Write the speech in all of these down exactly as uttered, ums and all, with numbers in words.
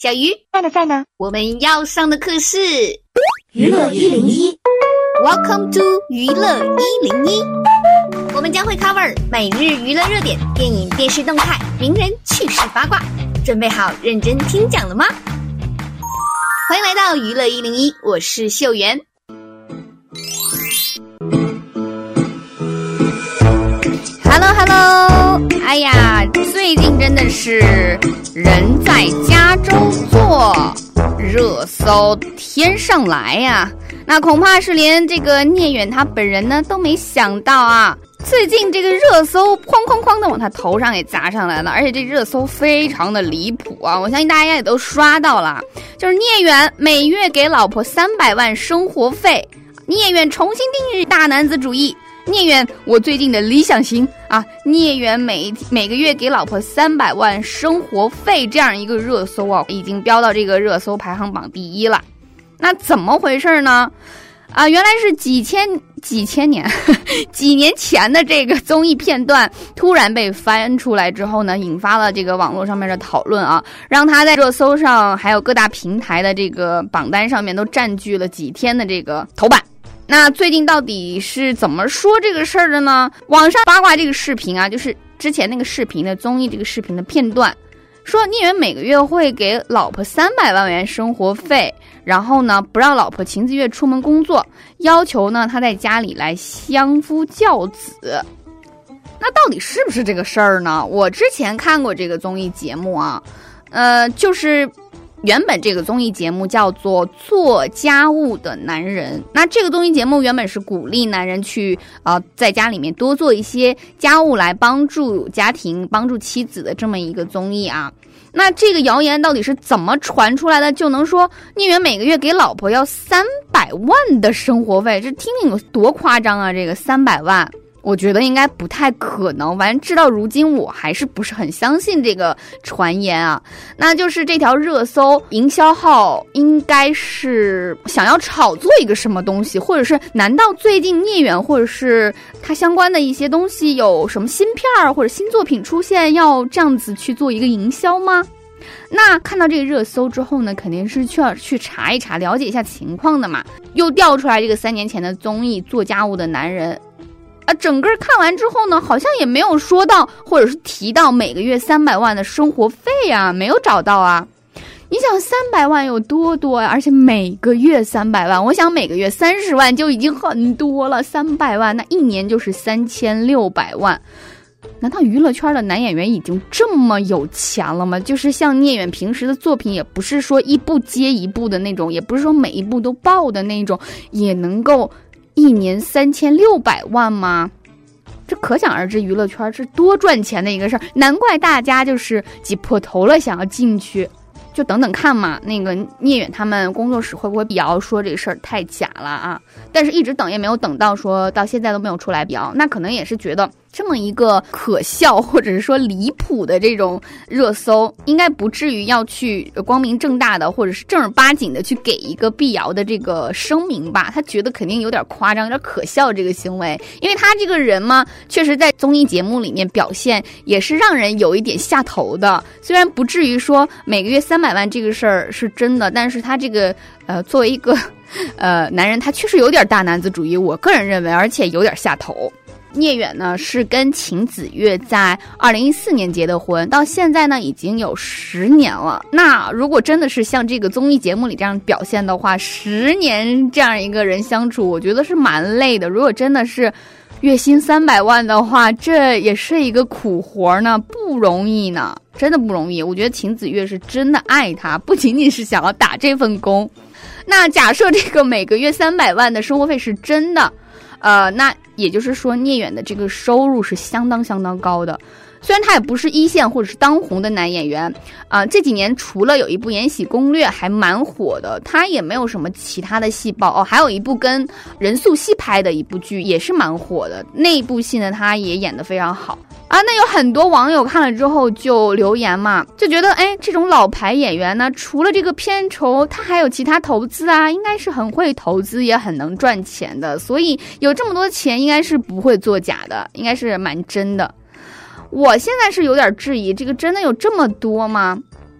小鱼在呢在呢。 我们要上的课是娱乐一零一 Welcome to 娱乐一零一，我们将会 cover 每日娱乐热点、电影、电视动态、名人趣事八卦，准备好认真听讲了吗？欢迎来到娱乐一零一，我是秀媛。Hello Hello， 哎呀，最近真的是人在家中坐，热搜天上来呀、啊！那恐怕是连这个聂远他本人呢都没想到啊，最近这个热搜哐哐哐的往他头上给砸上来了，而且这热搜非常的离谱啊！我相信大家也都刷到了，就是聂远每月给老婆三百万生活费，聂远重新定义大男子主义。聂远，我最近的理想型啊！聂远每每个月给老婆三百万生活费，这样一个热搜啊，已经飙到这个热搜排行榜第一了。那怎么回事呢？啊，原来是几千几千年几年前的这个综艺片段突然被翻出来之后呢，引发了这个网络上面的讨论啊，让他在热搜上还有各大平台的这个榜单上面都占据了几天的这个头版。那最近到底是怎么说这个事儿的呢？网上八卦这个视频啊，就是之前那个视频的综艺这个视频的片段，说聂远每个月会给老婆三百万元生活费，然后呢不让老婆晴子月出门工作，要求呢他在家里来相夫教子。那到底是不是这个事儿呢？我之前看过这个综艺节目啊，呃，就是原本这个综艺节目叫做做家务的男人，那这个综艺节目原本是鼓励男人去呃在家里面多做一些家务来帮助家庭帮助妻子的这么一个综艺啊。那这个谣言到底是怎么传出来的，就能说聂远每个月给老婆要三百万的生活费，这听听有多夸张啊，这个三百万我觉得应该不太可能，反正直到如今我还是不是很相信这个传言啊。那就是这条热搜营销号应该是想要炒作一个什么东西，或者是难道最近聂远或者是他相关的一些东西有什么新片或者新作品出现，要这样子去做一个营销吗？那看到这个热搜之后呢，肯定是需要去查一查了解一下情况的嘛。又调出来这个三年前的综艺做家务的男人啊，整个看完之后呢，好像也没有说到或者是提到每个月三百万的生活费啊，没有找到啊。你想三百万有多多呀、啊？而且每个月三百万，我想每个月三十万就已经很多了，三百万那一年就是三千六百万。难道娱乐圈的男演员已经这么有钱了吗？就是像聂远平时的作品，也不是说一部接一部的那种，也不是说每一部都爆的那种，也能够一年三千六百万吗？这可想而知娱乐圈是多赚钱的一个事儿，难怪大家就是挤破头了想要进去。就等等看嘛，那个聂远他们工作室会不会辟谣说这个事儿太假了啊？但是一直等也没有等到，说到现在都没有出来辟谣，那可能也是觉得这么一个可笑或者是说离谱的这种热搜，应该不至于要去光明正大的或者是正儿八经的去给一个辟谣的这个声明吧。他觉得肯定有点夸张，有点可笑这个行为，因为他这个人嘛，确实在综艺节目里面表现也是让人有一点下头的。虽然不至于说每个月三百万这个事儿是真的，但是他这个呃作为一个呃男人，他确实有点大男子主义，我个人认为，而且有点下头。聂远呢是跟晴子月在二零一四年结的婚，到现在呢已经有十年了。那如果真的是像这个综艺节目里这样表现的话，十年这样一个人相处，我觉得是蛮累的。如果真的是月薪三百万的话，这也是一个苦活呢，不容易呢，真的不容易。我觉得晴子月是真的爱他，不仅仅是想要打这份工。那假设这个每个月三百万的生活费是真的，呃，那也就是说聂远的这个收入是相当相当高的。虽然他也不是一线或者是当红的男演员啊、呃，这几年除了有一部《延禧攻略》还蛮火的，他也没有什么其他的戏报哦。还有一部跟任素汐拍的一部剧也是蛮火的，那一部戏呢他也演得非常好啊。那有很多网友看了之后就留言嘛，就觉得哎，这种老牌演员呢，除了这个片酬，他还有其他投资啊，应该是很会投资，也很能赚钱的，所以有这么多钱应该是不会作假的，应该是蛮真的。我现在是有点质疑，这个真的有这么多吗？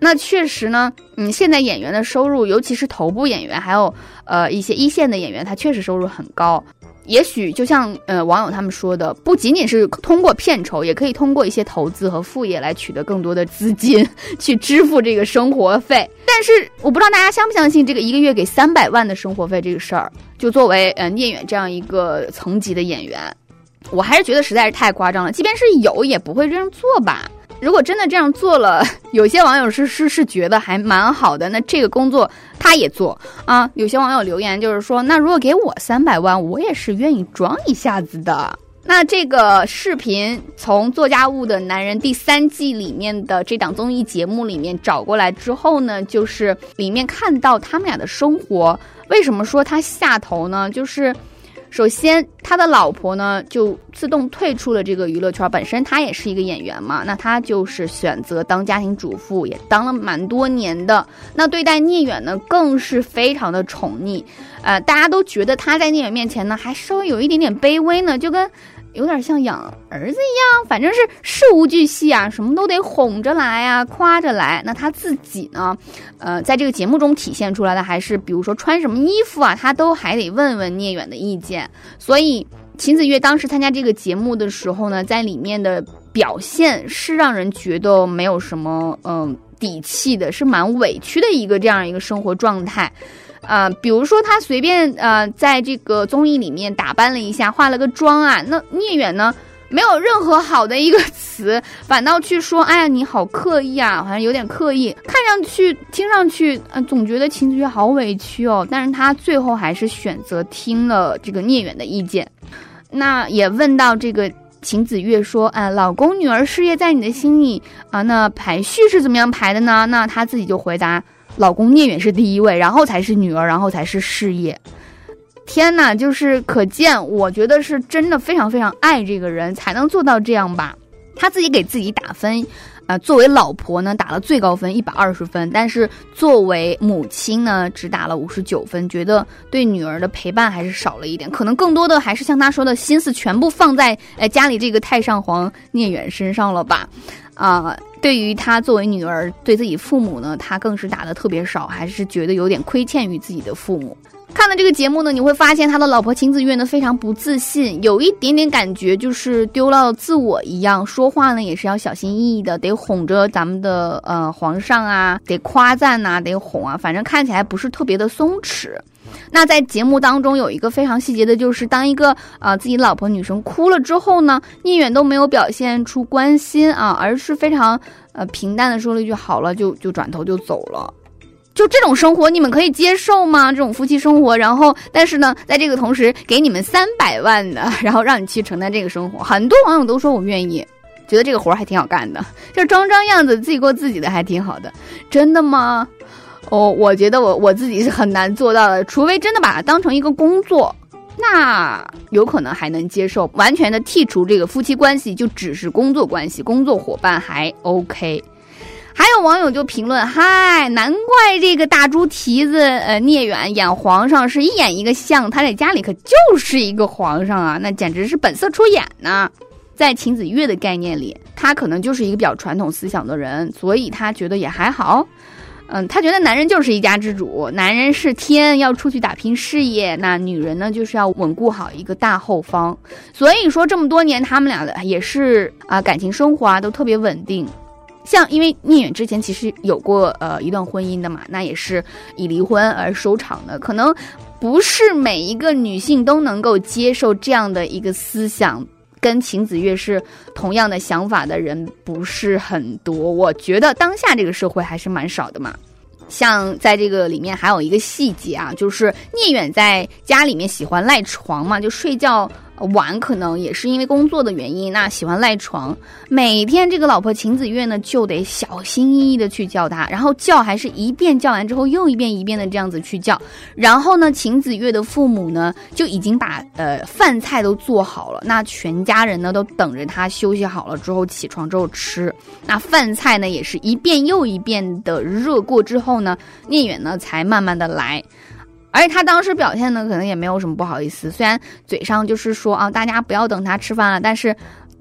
那确实呢，嗯，现在演员的收入，尤其是头部演员，还有呃一些一线的演员，他确实收入很高。也许就像呃网友他们说的，不仅仅是通过片酬，也可以通过一些投资和副业来取得更多的资金，去支付这个生活费。但是我不知道大家相不相信这个一个月给三百万的生活费这个事儿，就作为呃聂远这样一个层级的演员，我还是觉得实在是太夸张了。即便是有，也不会这样做吧。如果真的这样做了，有些网友是是是觉得还蛮好的，那这个工作他也做啊。有些网友留言就是说，那如果给我三百万，我也是愿意装一下子的。那这个视频从做家务的男人第三季里面的这档综艺节目里面找过来之后呢，就是里面看到他们俩的生活。为什么说他下头呢？就是首先他的老婆呢就自动退出了这个娱乐圈，本身他也是一个演员嘛，那他就是选择当家庭主妇，也当了蛮多年的。那对待聂远呢更是非常的宠溺，呃，大家都觉得他在聂远面前呢还稍微有一点点卑微呢，就跟有点像养儿子一样，反正是事无巨细啊，什么都得哄着来啊，夸着来。那他自己呢，呃，在这个节目中体现出来的还是，比如说穿什么衣服啊，他都还得问问聂远的意见。所以秦子月当时参加这个节目的时候呢，在里面的表现是让人觉得没有什么嗯、呃、底气的，是蛮委屈的一个这样一个生活状态。呃，比如说他随便呃在这个综艺里面打扮了一下，化了个妆啊，那聂远呢没有任何好的一个词，反倒去说，哎呀你好刻意啊，好像有点刻意，看上去听上去呃总觉得秦子月好委屈哦。但是他最后还是选择听了这个聂远的意见。那也问到这个秦子月说，哎，老公女儿事业在你的心里啊，那排序是怎么样排的呢？那他自己就回答，老公聂远是第一位，然后才是女儿，然后才是事业。天哪，就是可见，我觉得是真的非常非常爱这个人，才能做到这样吧。他自己给自己打分，呃，作为老婆呢打了最高分一百二十分，但是作为母亲呢只打了五十九分，觉得对女儿的陪伴还是少了一点，可能更多的还是像他说的心思全部放在呃家里这个太上皇聂远身上了吧。啊、呃，对于他作为女儿对自己父母呢，他更是打得特别少，还是觉得有点亏欠于自己的父母。看了这个节目呢，你会发现他的老婆秦子月呢非常不自信，有一点点感觉就是丢了自我一样，说话呢也是要小心翼翼的，得哄着咱们的呃皇上啊，得夸赞啊，得哄啊，反正看起来不是特别的松弛。那在节目当中有一个非常细节的，就是当一个呃自己老婆女生哭了之后呢，聂远都没有表现出关心啊，而是非常呃平淡的说了一句好了，就就转头就走了。就这种生活你们可以接受吗？这种夫妻生活，然后但是呢在这个同时给你们三百万的，然后让你去承担这个生活，很多网友都说我愿意，觉得这个活还挺好干的，就装装样子自己过自己的还挺好的。真的吗？哦，我觉得我我自己是很难做到的，除非真的把它当成一个工作，那有可能还能接受，完全的剔除这个夫妻关系，就只是工作关系，工作伙伴还 OK。还有网友就评论，嗨，难怪这个大猪蹄子呃聂远演皇上是一演一个像，他在家里可就是一个皇上啊，那简直是本色出演呢。在秦子月的概念里，他可能就是一个比较传统思想的人，所以他觉得也还好。嗯，他觉得男人就是一家之主，男人是天，要出去打拼事业，那女人呢就是要稳固好一个大后方。所以说这么多年他们俩的也是啊、呃、感情生活啊都特别稳定。像因为聂远之前其实有过呃一段婚姻的嘛，那也是以离婚而收场的，可能不是每一个女性都能够接受这样的一个思想，跟秦子月是同样的想法的人不是很多，我觉得当下这个社会还是蛮少的嘛。像在这个里面还有一个细节啊，就是聂远在家里面喜欢赖床嘛，就睡觉晚，可能也是因为工作的原因，那喜欢赖床。每天这个老婆秦子月呢就得小心翼翼的去叫他，然后叫还是一遍叫完之后又一遍一遍的这样子去叫。然后呢秦子月的父母呢就已经把呃饭菜都做好了，那全家人呢都等着他休息好了之后起床之后吃。那饭菜呢也是一遍又一遍的热过之后呢，聂远呢才慢慢的来。而且他当时表现呢可能也没有什么不好意思，虽然嘴上就是说啊大家不要等他吃饭了，但是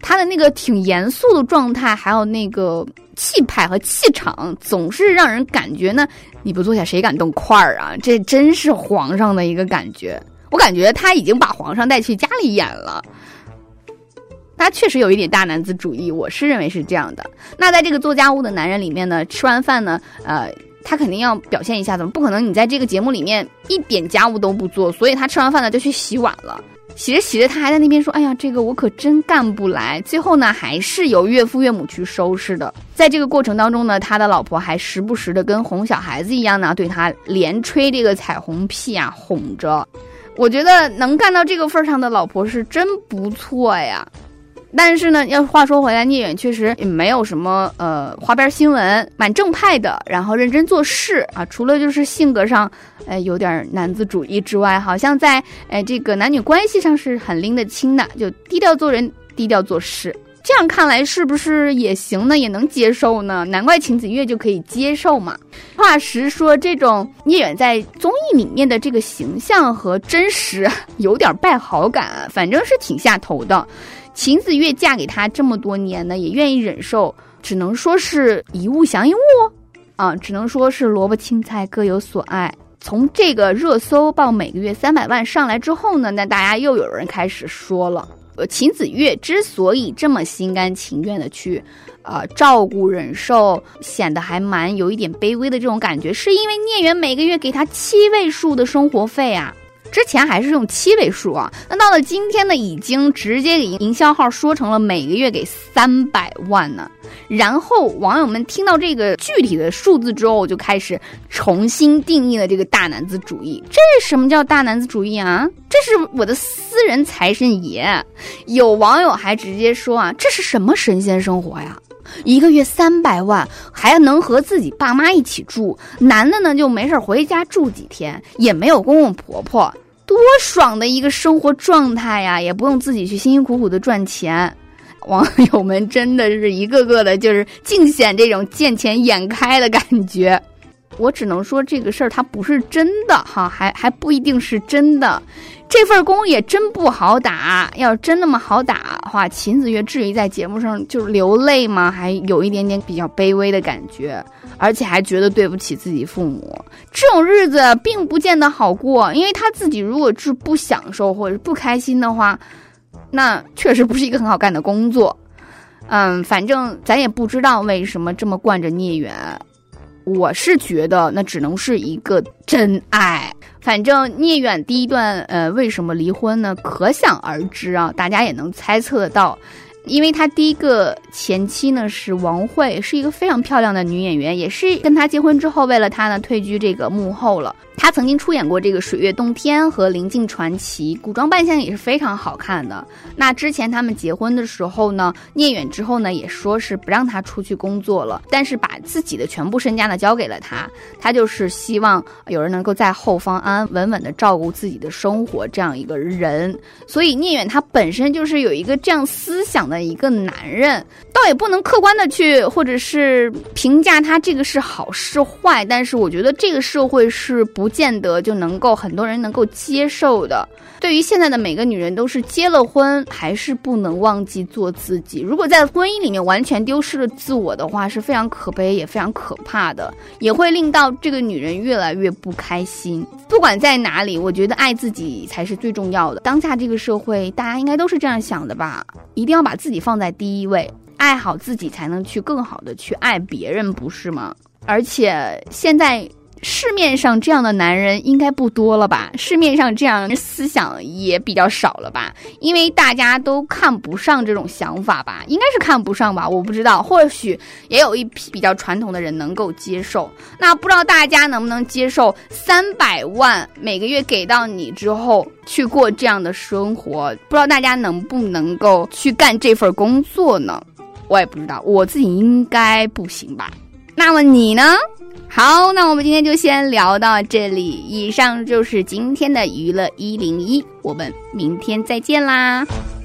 他的那个挺严肃的状态，还有那个气派和气场，总是让人感觉呢，你不坐下谁敢动筷儿啊？这真是皇上的一个感觉。我感觉他已经把皇上带去家里演了。他确实有一点大男子主义，我是认为是这样的。那在这个做家务的男人里面呢，吃完饭呢，呃，他肯定要表现一下，怎么不可能你在这个节目里面一点家务都不做？所以他吃完饭呢就去洗碗了。洗着洗着，他还在那边说：“哎呀，这个我可真干不来。”最后呢，还是由岳父岳母去收拾的。在这个过程当中呢，他的老婆还时不时的跟哄小孩子一样呢，对他连吹这个彩虹屁啊，哄着。我觉得能干到这个份上的老婆是真不错呀。但是呢，要话说回来，聂远确实也没有什么呃花边新闻，蛮正派的，然后认真做事啊。除了就是性格上，呃有点男子主义之外，好像在呃这个男女关系上是很拎得清的，就低调做人，低调做事。这样看来是不是也行呢？也能接受呢？难怪秦子越就可以接受嘛。话实说，这种聂远在综艺里面的这个形象和真实有点败好感，反正是挺下头的。秦子越嫁给他这么多年呢，也愿意忍受，只能说是一物降一物啊，只能说是萝卜青菜各有所爱。从这个热搜报每个月三百万上来之后呢，那大家又有人开始说了，呃，秦子越之所以这么心甘情愿的去，呃，照顾忍受，显得还蛮有一点卑微的这种感觉，是因为聂远每个月给他七位数的生活费啊。之前还是用七位数啊，那到了今天呢，已经直接给营销号说成了每个月给三百万呢。然后网友们听到这个具体的数字之后，就开始重新定义了这个大男子主义。这是什么叫大男子主义啊？这是我的私人财神爷。有网友还直接说啊，这是什么神仙生活呀？一个月三百万，还能和自己爸妈一起住，男的呢就没事回家住几天，也没有公公婆婆，多爽的一个生活状态呀！也不用自己去辛辛苦苦的赚钱。网友们真的是一个个的，就是尽显这种见钱眼开的感觉。我只能说这个事儿它不是真的哈，还还不一定是真的。这份工也真不好打，要是真那么好打的话，秦子越至于在节目上就流泪吗？还有一点点比较卑微的感觉，而且还觉得对不起自己父母。这种日子并不见得好过，因为他自己如果是不享受或者不开心的话，那确实不是一个很好干的工作。嗯，反正咱也不知道为什么这么惯着聂远。我是觉得那只能是一个真爱。反正聂远第一段呃为什么离婚呢？可想而知啊，大家也能猜测得到。因为他第一个前妻呢是王慧，是一个非常漂亮的女演员，也是跟他结婚之后为了他呢退居这个幕后了。他曾经出演过这个《水月洞天》和《临近传奇》，古装扮相也是非常好看的。那之前他们结婚的时候呢，聂远之后呢也说是不让他出去工作了，但是把自己的全部身家呢交给了他，他就是希望有人能够在后方安安稳稳的照顾自己的生活这样一个人。所以聂远他本身就是有一个这样思想的一个男人，倒也不能客观的去或者是评价他这个是好是坏，但是我觉得这个社会是不见得就能够很多人能够接受的。对于现在的每个女人都是结了婚还是不能忘记做自己，如果在婚姻里面完全丢失了自我的话，是非常可悲也非常可怕的，也会令到这个女人越来越不开心。不管在哪里，我觉得爱自己才是最重要的。当下这个社会大家应该都是这样想的吧，一定要把自己放在第一位，爱好自己才能去更好的去爱别人，不是吗？而且现在市面上这样的男人应该不多了吧，市面上这样思想也比较少了吧，因为大家都看不上这种想法吧，应该是看不上吧，我不知道，或许也有一批比较传统的人能够接受。那不知道大家能不能接受三百万每个月给到你之后去过这样的生活，不知道大家能不能够去干这份工作呢？我也不知道，我自己应该不行吧。那么你呢？好，那我们今天就先聊到这里，以上就是今天的娱乐一零一，我们明天再见啦。